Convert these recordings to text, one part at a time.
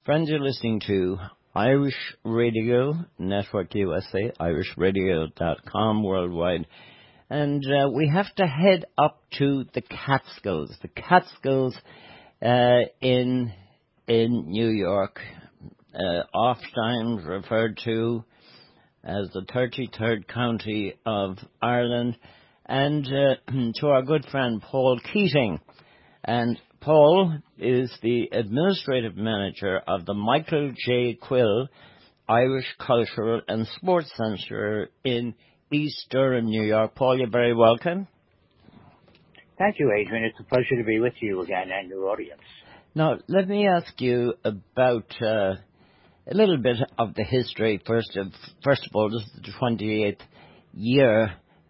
Friends, you're listening to Irish Radio Network USA, irishradio.com worldwide. And we have to head up to the Catskills. The Catskills in New York, oftentimes referred to as the 33rd county of Ireland, and to our good friend Paul Keating. And Paul is the administrative manager of the Michael J. Quill Irish Cultural and Sports Centre in East Durham, New York. Paul, you're very welcome. Thank you, Adrian. It's a pleasure to be with you again and your audience. Now, let me ask you about a little bit of the history. First of all, this is the 28th year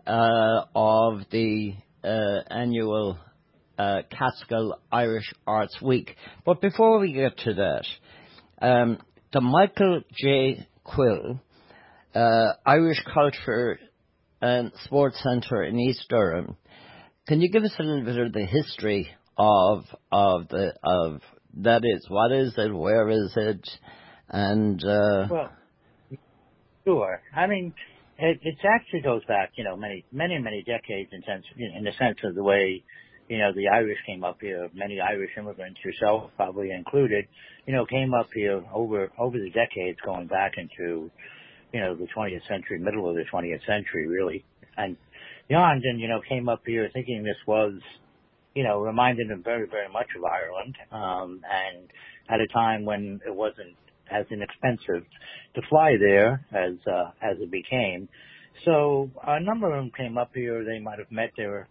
of the annual Catskill Irish Arts Week. But before we get to that, the Michael J. Quill Irish Culture and Sports Centre in East Durham. Can you give us a little bit of the history of that is? What is it? Where is it? And well, sure. I mean, it actually goes back, many decades in the sense of the way, the Irish came up here. Many Irish immigrants, yourself probably included, came up here over the decades, going back into, the 20th century, middle of the 20th century, really, and beyond, and came up here thinking this was, reminded them very, very much of Ireland, and at a time when it wasn't as inexpensive to fly there as it became. So a number of them came up here. They might have met their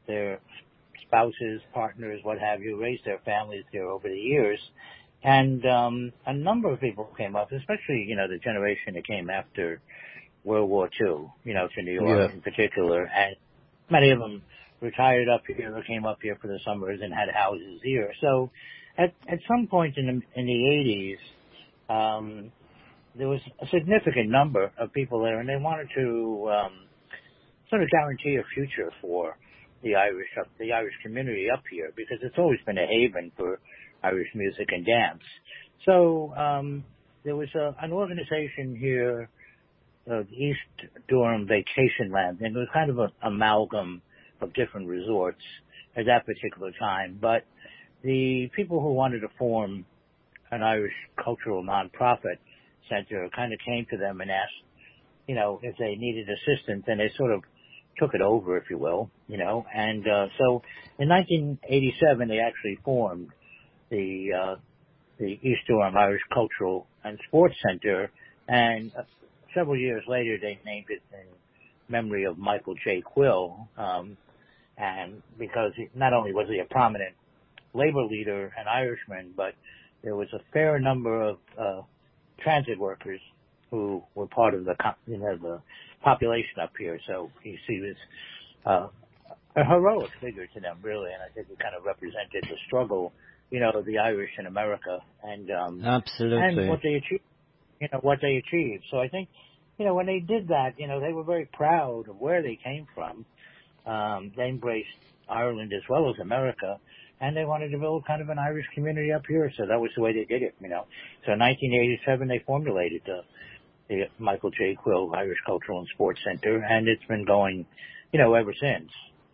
spouses, partners, what have you, raised their families here over the years. And a number of people came up, especially, the generation that came after World War II, to New York in particular. And many of them retired up here or came up here for the summers and had houses here. So at some point in the 80s, there was a significant number of people there, and they wanted to sort of guarantee a future for the Irish community up here, because it's always been a haven for Irish music and dance. So there was an organization here, East Durham Vacation Land, and it was kind of an amalgam of different resorts at that particular time. But the people who wanted to form an Irish cultural nonprofit center kind of came to them and asked, if they needed assistance, and they sort of took it over, if you will, and so in 1987 they actually formed the East Durham Irish Cultural and Sports Center, and several years later they named it in memory of Michael J. Quill, and because not only was he a prominent labor leader and Irishman, but there was a fair number of transit workers who were part of the population up here. So he was a heroic figure to them, really, and I think it kind of represented the struggle, of the Irish in America, and absolutely, and what they achieved. So I think, when they did that, they were very proud of where they came from. They embraced Ireland as well as America, and they wanted to build kind of an Irish community up here. So that was the way they did it, So in 1987, they formulated the Michael J. Quill Irish Cultural and Sports Center, and it's been going, ever since.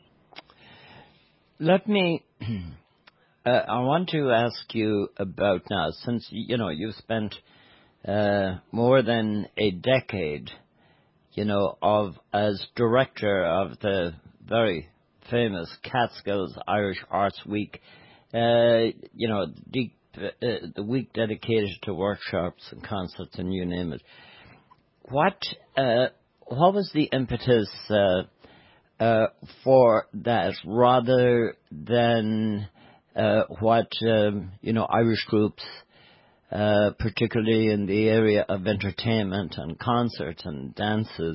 Let me, I want to ask you about now, since, you've spent more than a decade, as director of the very famous Catskills Irish Arts Week, the week dedicated to workshops and concerts and you name it. What was the impetus for that, rather than what Irish groups, particularly in the area of entertainment and concerts and dances,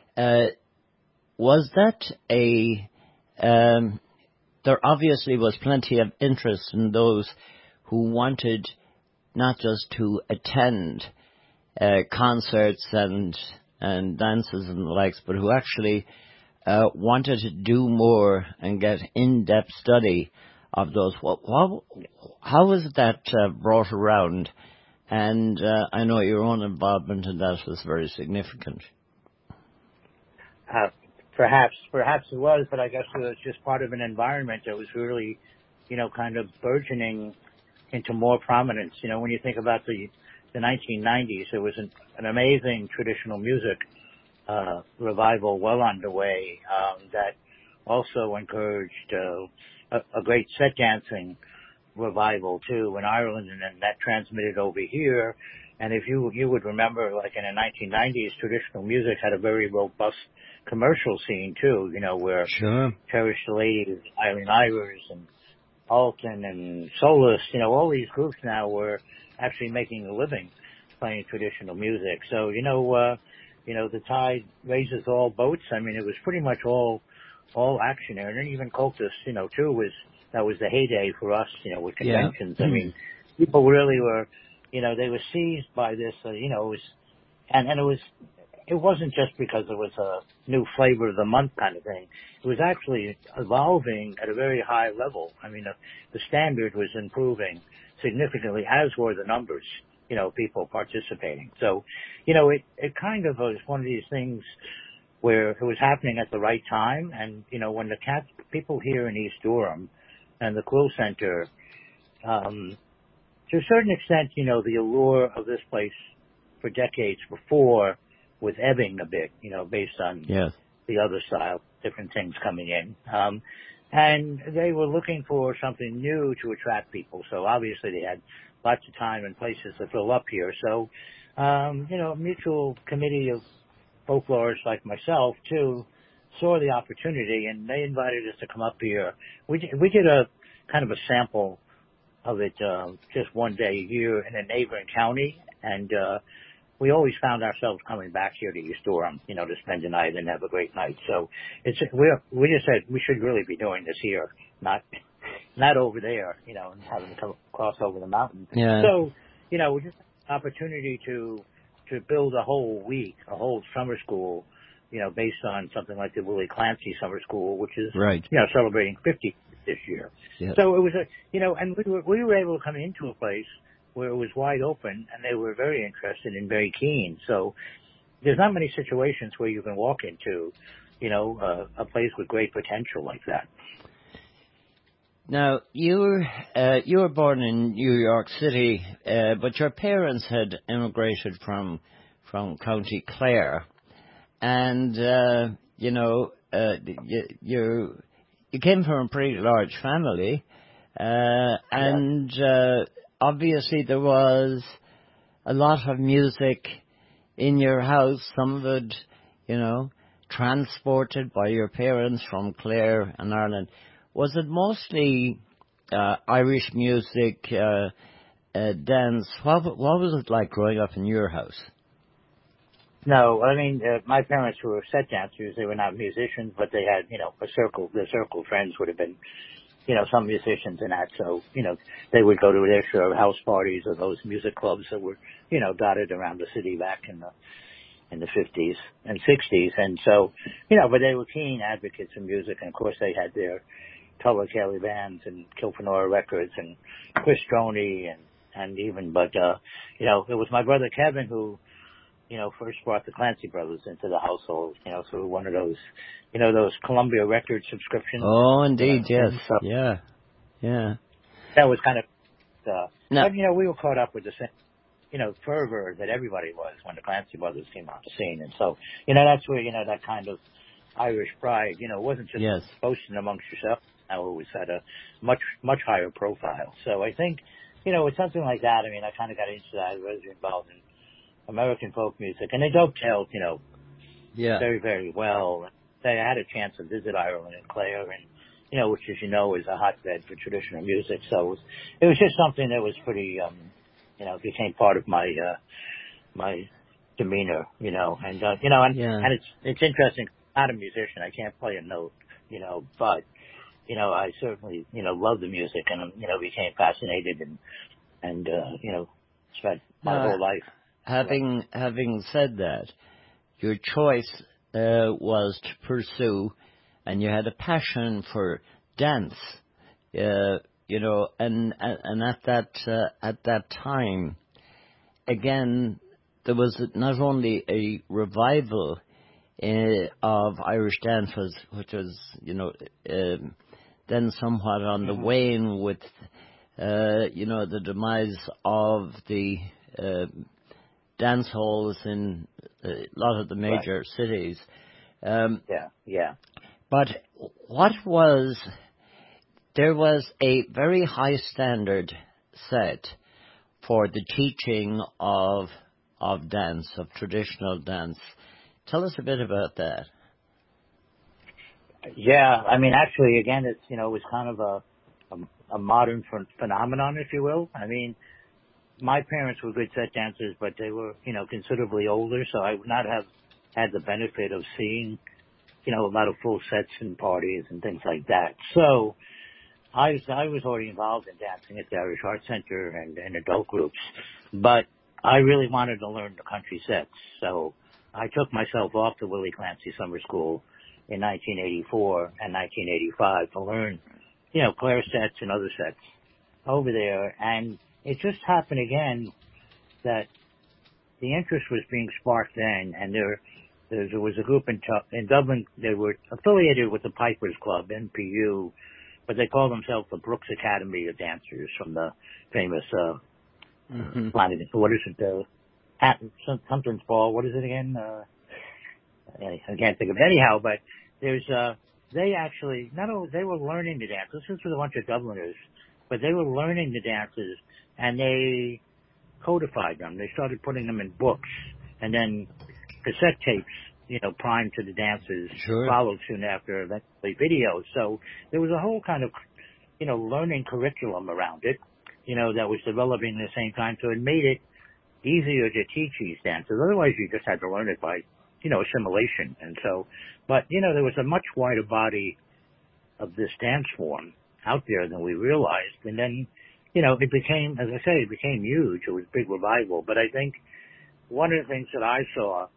was that there obviously was plenty of interest in those who wanted not just to attend concerts and dances and the likes, but who actually wanted to do more and get in-depth study of those. How was that brought around And I know your own involvement in that was very significant. Perhaps it was, but I guess it was just part of an environment that was really, kind of burgeoning into more prominence. When you think about the 1990s, there was an amazing traditional music revival well underway that also encouraged a great set dancing revival too in Ireland, and then that transmitted over here. And if you would remember, like in the 1990s, traditional music had a very robust commercial scene too, where Sure. Cherish the Ladies, Eileen Ivers, and Alton and Solus, all these groups now were actually making a living playing traditional music. So, the tide raises all boats. I mean, it was pretty much all action there. And then even Cultus, too, that was the heyday for us, with conventions. Yeah. I mean, people really were, they were seized by this, it wasn't just because it was a new flavor of the month kind of thing. It was actually evolving at a very high level. I mean, the standard was improving significantly, as were the numbers, people participating. So, it kind of was one of these things where it was happening at the right time. And, when the people here in East Durham and the Quill Center, to a certain extent, the allure of this place for decades before was ebbing a bit, based on the other style, different things coming in. And they were looking for something new to attract people. So obviously they had lots of time and places to fill up here. So, a mutual committee of folklorists like myself, too, saw the opportunity, and they invited us to come up here. We did a kind of a sample of it just one day a year in a neighboring county, and we always found ourselves coming back here to East Durham, to spend the night and have a great night. So we just said we should really be doing this here, not over there, and having to cross over the mountain. Yeah. So, we just had an opportunity to build a whole week, a whole summer school, based on something like the Willie Clancy Summer School, which is, right. Celebrating 50 this year. Yeah. So it was and we were able to come into a place where it was wide open, and they were very interested and very keen. So there's not many situations where you can walk into, a place with great potential like that. Now, you were born in New York City, but your parents had immigrated from County Clare, and you came from a pretty large family, and obviously there was a lot of music in your house. Some of it, transported by your parents from Clare and Ireland. Was it mostly Irish music, dance? What was it like growing up in your house? No, I mean, my parents were set dancers. They were not musicians, but they had, a circle. Their circle of friends would have been, some musicians in that. So, they would go to their share of house parties or those music clubs that were, dotted around the city back in the 50s and 60s. And so, but they were keen advocates of music. And of course they had their Tulloch Haley bands and Kilfenora Records and Chris Stroney and even, but, it was my brother Kevin who, first brought the Clancy brothers into the household, so one of those, those Columbia Records subscriptions. Oh, indeed, yes. So yeah. that was kind of, no. But, we were caught up with the same, fervor that everybody was when the Clancy brothers came on the scene. And so, that's where, that kind of Irish pride, it wasn't just boasting amongst yourself. Now it was at a much, much higher profile. So I think, with something like that, I mean, I kind of got into that. I was involved in American folk music, and they dovetailed, very, very well. I had a chance to visit Ireland and Clare, and, which, as you know, is a hotbed for traditional music. So it was just something that was pretty, became part of my demeanor, and it's interesting. I'm not a musician. I can't play a note, but, I certainly, love the music and, became fascinated and spent my whole life. Having said that, your choice was to pursue, and you had a passion for dance, and at that time, again, there was not only a revival of Irish dances, which was, then somewhat on the wane with, the demise of the dance halls in a lot of the major cities. Yeah. But there was a very high standard set for the teaching of dance, of traditional dance. Tell us a bit about that. Yeah, I mean, actually, again, it's, it was kind of a modern phenomenon, if you will. I mean, my parents were good set dancers, but they were, considerably older, so I would not have had the benefit of seeing, a lot of full sets and parties and things like that. So I was already involved in dancing at the Irish Art Center and adult groups, but I really wanted to learn the country sets. So I took myself off to Willie Clancy Summer School in 1984 and 1985 to learn, Clare sets and other sets over there. And it just happened again that the interest was being sparked then, and there was a group in Dublin. They were affiliated with the Pipers Club, NPU, but they called themselves the Brooks Academy of Dancers from the famous planet. What is it? Something's Ball. What is it again? I can't think of it. Anyhow, but they actually, not only they were learning the dances, this was a bunch of Dubliners, but they were learning the dances and they codified them. They started putting them in books, and then cassette tapes, primed to the dances, followed soon after, eventually videos. So there was a whole kind of, learning curriculum around it, that was developing at the same time. So it made it easier to teach these dances. Otherwise, you just had to learn it by, assimilation. And so, but, there was a much wider body of this dance form out there than we realized. And then, it became, as I say, it became huge. It was a big revival. But I think one of the things that I saw,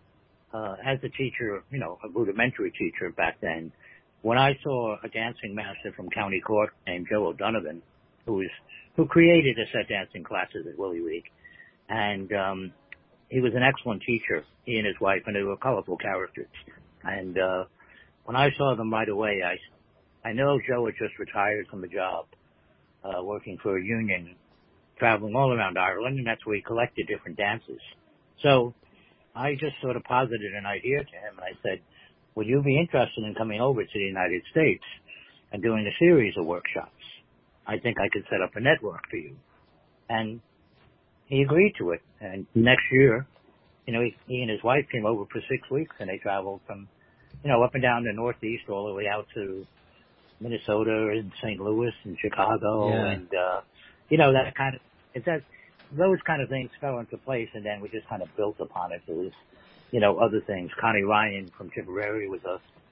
as a teacher, a rudimentary teacher back then, when I saw a dancing master from County Cork named Joe O'Donovan, who created the set dancing classes at Willie League. And, he was an excellent teacher, he and his wife, and they were colorful characters. And, when I saw them right away, I know Joe had just retired from a job, working for a union, traveling all around Ireland, and that's where he collected different dances. So I just sort of posited an idea to him, and I said, would you be interested in coming over to the United States and doing a series of workshops? I think I could set up a network for you. And he agreed to it. And next year, he and his wife came over for 6 weeks, and they traveled from, up and down the Northeast all the way out to Minnesota and St. Louis and Chicago. Yeah. And, that kind of, those kind of things fell into place, and then we just kind of built upon it. There was, other things. Connie Ryan from Tipperary was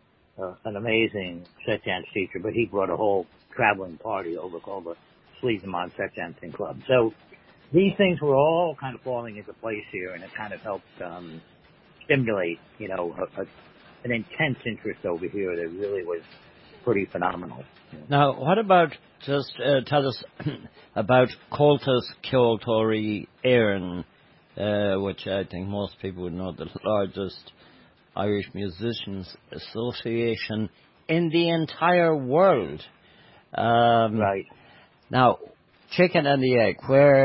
an amazing set dance teacher, but he brought a whole traveling party over called the Sleazemonn Set Dancing Club. So these things were all kind of falling into place here, and it kind of helped stimulate, an intense interest over here that really was pretty phenomenal. Now, what about, just tell us about Comhaltas Ceoltóirí Éireann, which I think most people would know, the largest Irish Musicians Association in the entire world. Right. Now, chicken and the egg,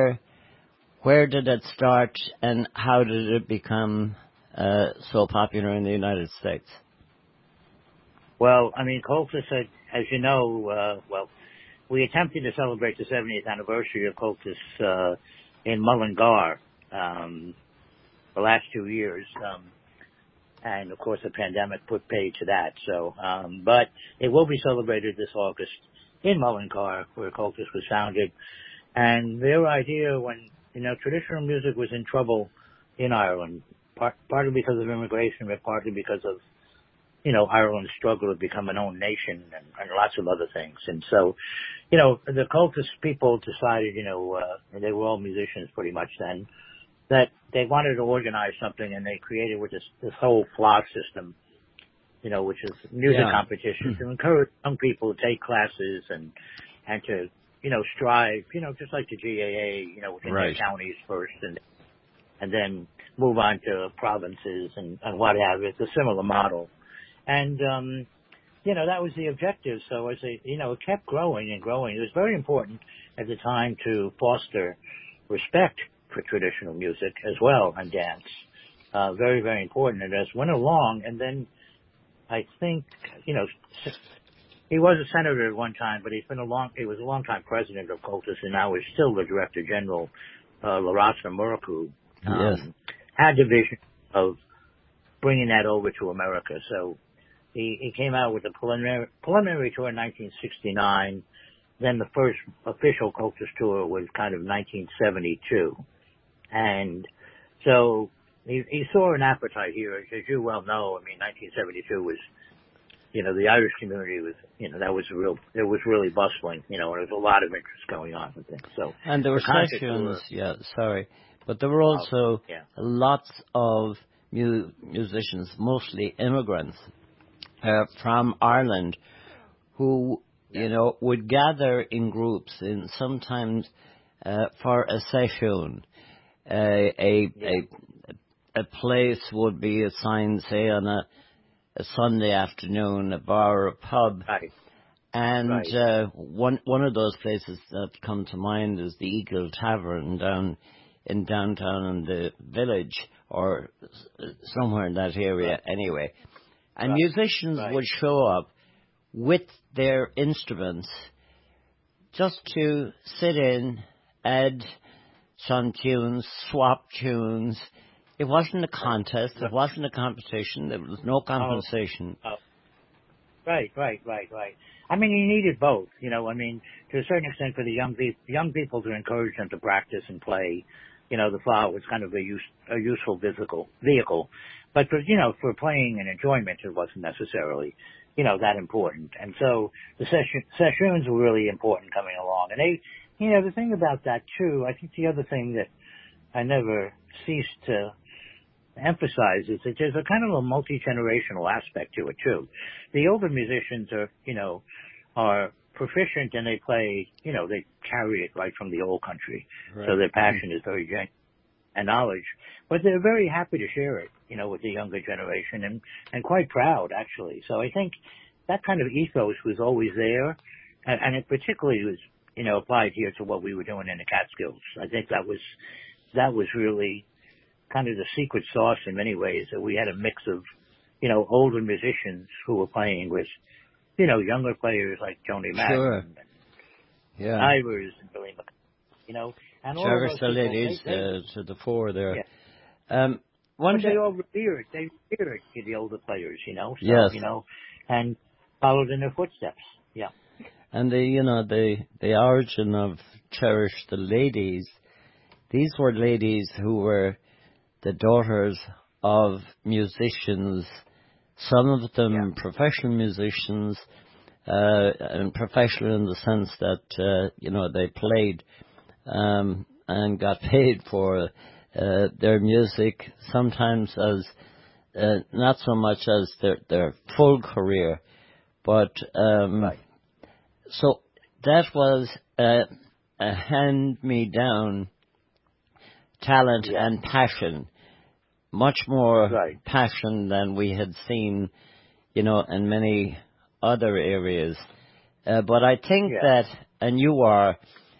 where did it start, and how did it become so popular in the United States? Well, I mean, Comhaltas, as you know, we attempted to celebrate the 70th anniversary of Comhaltas in Mullingar the last 2 years. And, of course, the pandemic put paid to that. So, but it will be celebrated this August in Mullingar, where Comhaltas was founded. And their idea when, traditional music was in trouble in Ireland, partly because of immigration, but partly because of, Ireland's struggle to become an own nation and lots of other things. And so, the Comhaltas people decided, and they were all musicians pretty much then, that they wanted to organize something, and they created with this whole FLA system, which is music competition, to encourage young people to take classes and to, strive, just like the GAA, within their counties first, and and then move on to provinces and what have you. It's a similar model. And, that was the objective. So as it kept growing and growing. It was very important at the time to foster respect for traditional music as well and dance. Very, very important. And as went along, and then I think, he was a senator at one time, but he was a long time president of Cultus, and now is still the Director General, Larasa Muraku, had the vision of bringing that over to America. So he came out with a preliminary tour in 1969. Then the first official Cultus tour was kind of 1972. And so he saw an appetite here. As you well know, 1972 was, the Irish community was, it was really bustling, and there was a lot of interest going on with things. So, and there were sessions, but there were also lots of musicians, mostly immigrants from Ireland, who would gather in groups, in sometimes for a session. A place would be assigned, say, on a Sunday afternoon, a bar or a pub. Right. And one of those places that come to mind is the Eagle Tavern down in downtown in the village, or somewhere in that area anyway. And musicians would show up with their instruments just to sit in, add some tunes, swap tunes. It wasn't a contest. It wasn't a competition. There was no compensation. Right. You needed both. To a certain extent, for the young people to encourage them to practice and play. The flower was kind of a useful vehicle. But for playing and enjoyment, it wasn't necessarily, that important. And so the sessions were really important coming along. And they, the thing about that too, I think the other thing that I never ceased to emphasize is that there's a kind of a multi-generational aspect to it too. The older musicians are proficient and they play, they carry it right from the old country. Right. So their passion is very genuine and knowledge, but they're very happy to share it, with the younger generation and quite proud actually. So I think that kind of ethos was always there, and it particularly was, applied here to what we were doing in the Catskills. I think that was really kind of the secret sauce in many ways, that we had a mix of, older musicians who were playing with, younger players like Joni Madden and Ivers and Billy McConnell, and all Travis of those the people, ladies to the fore there. Yeah. They all revered the older players, and followed in their footsteps. Yeah. And the origin of Cherish the Ladies, these were ladies who were the daughters of musicians, some of them professional musicians, and professional in the sense that, they played and got paid for their music, sometimes as not so much as their full career, but so that was a hand-me-down talent and passion. Much more passion than we had seen, in many other areas. But I think that, and you are,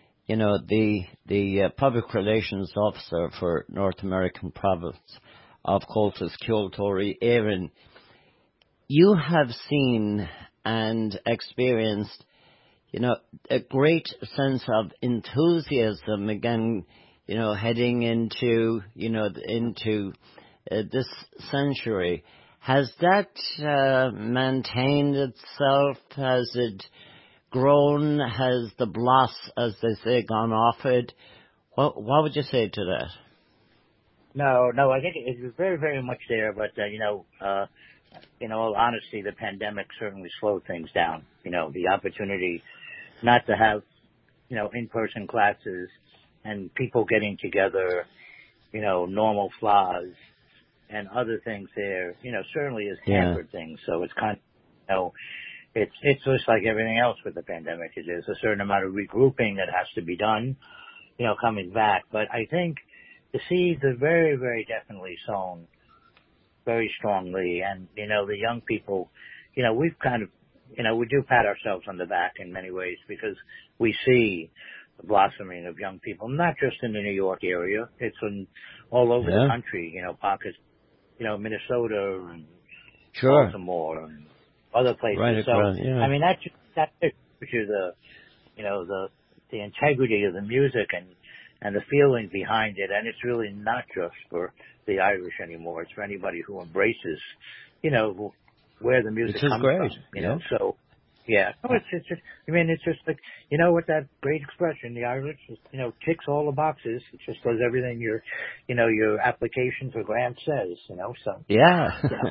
the public relations officer for North American province of Cultus, Kyoto, Éireann, you have seen and experienced, a great sense of enthusiasm again, heading into, into this century. Has that maintained itself? Has it grown? Has the bloss, as they say, gone off it? What would you say to that? No, I think it was very, very much there, but, in all honesty, the pandemic certainly slowed things down. The opportunity not to have, in-person classes and people getting together, normal flaws and other things there, certainly has hampered things. So it's kind of, it's just like everything else with the pandemic. There's a certain amount of regrouping that has to be done, coming back. But I think the seeds are very, very definitely sown very strongly. And, the young people, we've kind of, we do pat ourselves on the back in many ways because we see the blossoming of young people, not just in the New York area. It's all over the country, pockets, Minnesota and Baltimore and other places. Right across, I mean, that pictures the integrity of the music and the feeling behind it. And it's really not just for the Irish anymore. It's for anybody who embraces, where the music comes from. So, yeah. No, it's just, it's just like, what that great expression, the Irish, ticks all the boxes. It just does everything your application for grant says, so. Yeah.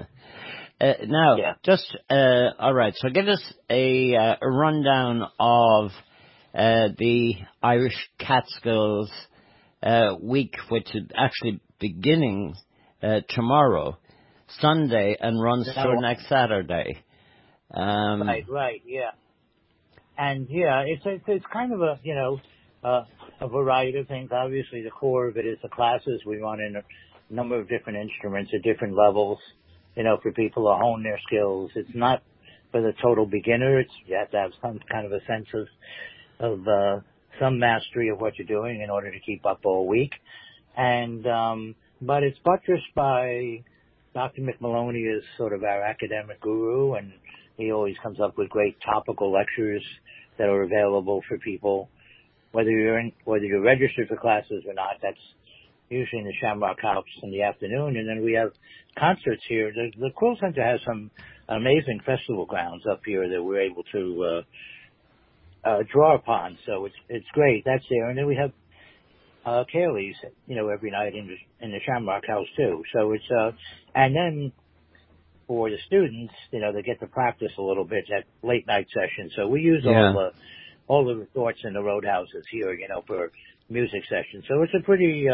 All right. So give us a rundown of the Irish Catskills week, which is actually beginning tomorrow, Sunday, and runs through next Saturday. Right, yeah. And it's kind of a variety of things. Obviously, the core of it is the classes. We run in a number of different instruments at different levels, for people to hone their skills. It's not for the total beginner. You have to have some kind of a sense of some mastery of what you're doing in order to keep up all week. And, but it's buttressed by Dr. McMaloney is sort of our academic guru, and he always comes up with great topical lectures that are available for people, whether you're registered for classes or not. That's usually in the Shamrock House in the afternoon, and then we have concerts here. The Quill Center has some amazing festival grounds up here that we're able to draw upon. So it's great. That's there, and then we have Kaylee's, every night in the Shamrock House too. So it's and then for the students, they get to practice a little bit at late night sessions. So we use all the resorts and the roadhouses here, for music sessions. So it's a pretty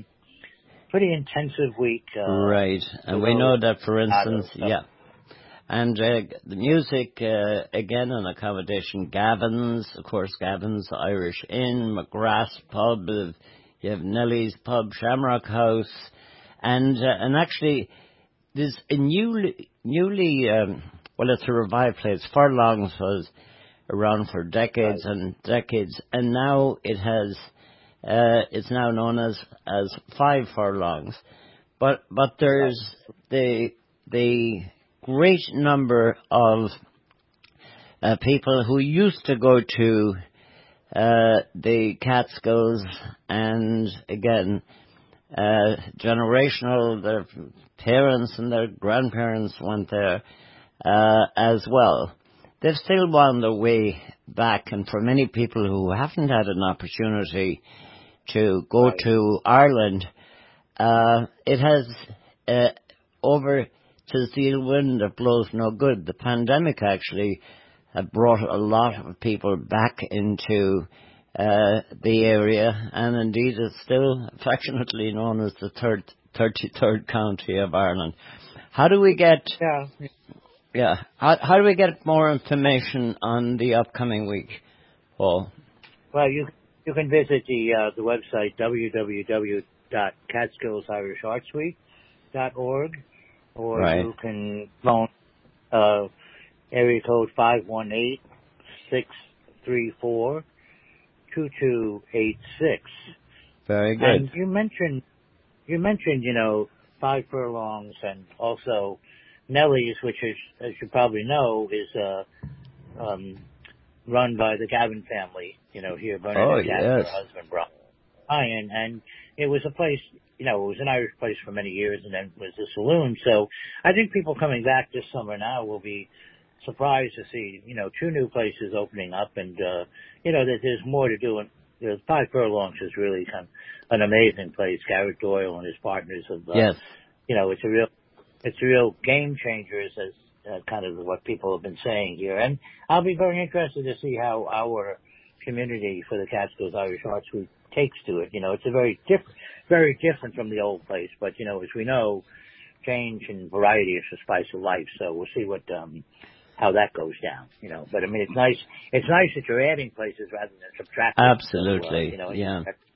intensive week. Right, and we know that, for instance, and the music, again, an accommodation, Gavin's, of course, Gavin's Irish Inn, McGrath's Pub, you have Nellie's Pub, Shamrock House, and actually there's a newly it's a revived place. Furlongs was around for decades and decades, and now it has it's now known as 5 Furlongs, but there's the great number of people who used to go to the Catskills, and again, generational, their parents and their grandparents went there as well. They've still wound their way back, and for many people who haven't had an opportunity to go to Ireland, it has over to the wind that blows no good. The pandemic actually brought a lot of people back into the area, and indeed it's still affectionately known as the 33rd county of Ireland. How do we get how do we get more information on the upcoming week, Paul? Well, you can visit the website www.catskillsIrishArtsWeek.org, or you can phone area code 518-634-2286. Very good. And you mentioned 5 Furlongs, and also Nellie's, which is, as you probably know, is run by the Gavin family, here, Bernadette Gavin, her husband, Brian. And it was a place, it was an Irish place for many years, and then was a saloon. So I think people coming back this summer now will be surprised to see, 2 new places opening up, and, that there's more to do. And 5 Furlongs is really kind of an amazing place. Garrett Doyle and his partners have, it's a real game changer, as kind of what people have been saying here. And I'll be very interested to see how our community for the Catskills Irish Arts Week takes to it. It's a very different from the old place, but, as we know, change and variety is the spice of life. So we'll see how that goes down, But I mean, it's nice that you're adding places rather than subtracting. Absolutely,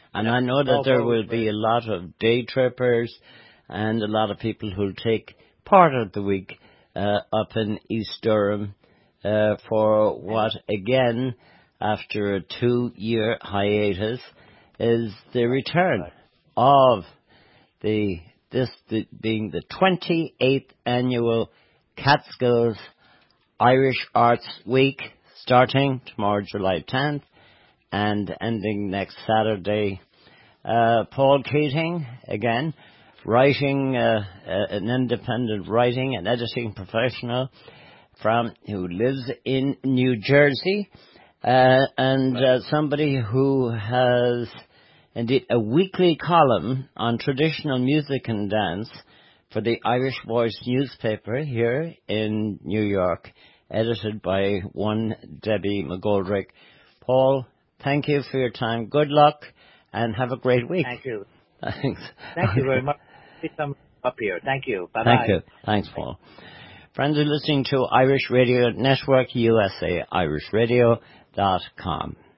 And I know that there will be a lot of day trippers and a lot of people who'll take part of the week up in East Durham for what, again, after a 2-year hiatus, is the return of being the 28th annual Catskills Irish Arts Week, starting tomorrow, July 10th, and ending next Saturday. Paul Keating, again, writing, an independent writing and editing professional who lives in New Jersey, and somebody who has indeed a weekly column on traditional music and dance for the Irish Voice newspaper here in New York, edited by one Debbie McGoldrick. Paul, thank you for your time. Good luck and have a great week. Thank you. Thanks. Thank you very much. Please come up here. Thank you. Bye-bye. Thank you. Thanks, Paul. Friends are listening to Irish Radio Network USA, irishradio.com.